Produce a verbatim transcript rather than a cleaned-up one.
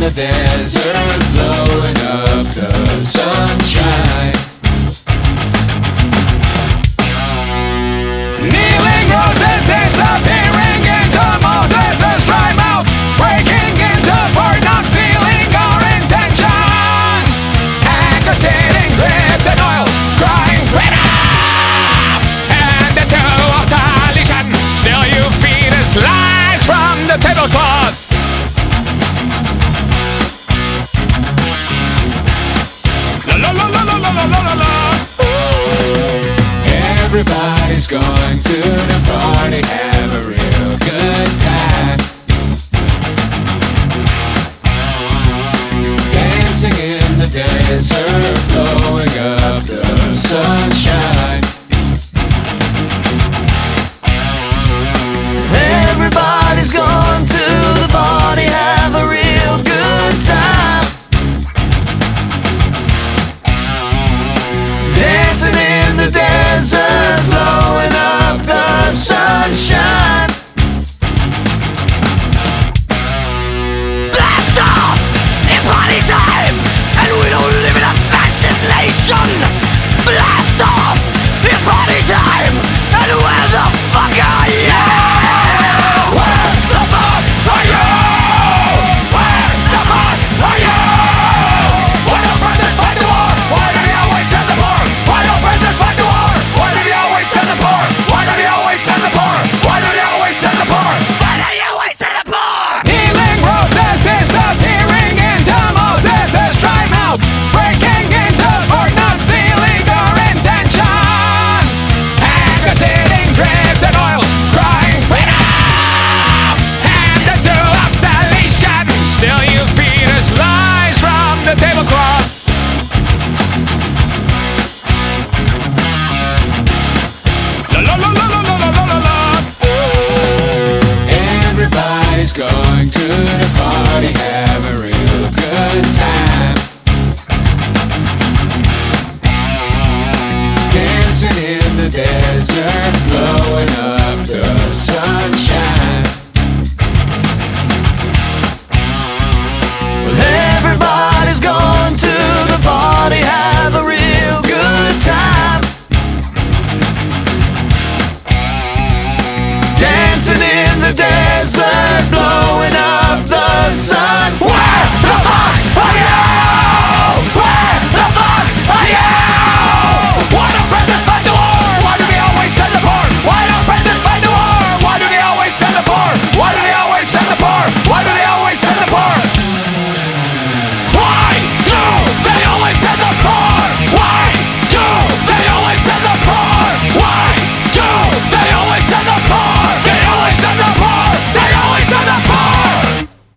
the desert, blowing up the sunshine. Kneeling roses disappearing into Moses' dry mouth, breaking into Fort Knox, stealing our intentions. Anchor sitting gripped in oil, crying freedom. And the two of solution, still you feed us lies from the tablecloth. La la la la la la la la la. Everybody's going to the party, have a real good time. Dancing in the desert, blowing up the sunshine. Everybody's going to the party, have a real good time. Dancing in the desert, blowing up the sunshine. Blast off! It's party time! And we don't live in a fascist nation! Blast off! It's party time! And where the fuck are you? Where the fuck are you? Where the fuck are you? Why don't presidents fight the war? Why do they always send the poor? Why don't presidents fight the war? Why do they always send the poor? Why do they always send the poor? Why do they always send the poor? Why do they always send the poor? Kneeling roses disappearing into Moses' dry mouth, breaking into Fort Knox, stealing our intentions. Anchor sitting dripped in oil, crying freedom. And the two of salvation, still you feed us lies from the tablecloth. La la la la la la la la la. Everybody's going to the party, have a real good time.